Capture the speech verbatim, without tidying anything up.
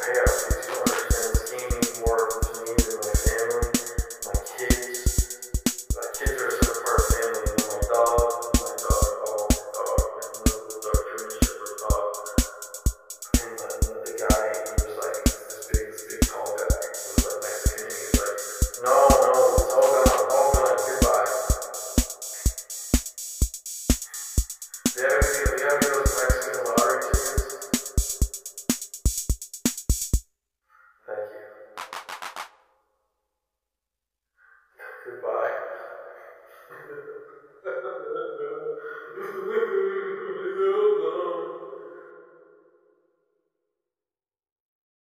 Yeah, please don't understand. Skiing means more to me than my family, my kids. My kids are a certain part of family. You know, my dog, my dog, oh, my dog, and the, the dog, German Shepherd dog. And the, the, the guy, he was like, this big, this big tall guy, he was like Mexican, and he was like, no, no, it's all gone, all gone, goodbye. Do you have any, do you have any of those Mexican lottery tickets? Thank you. Goodbye.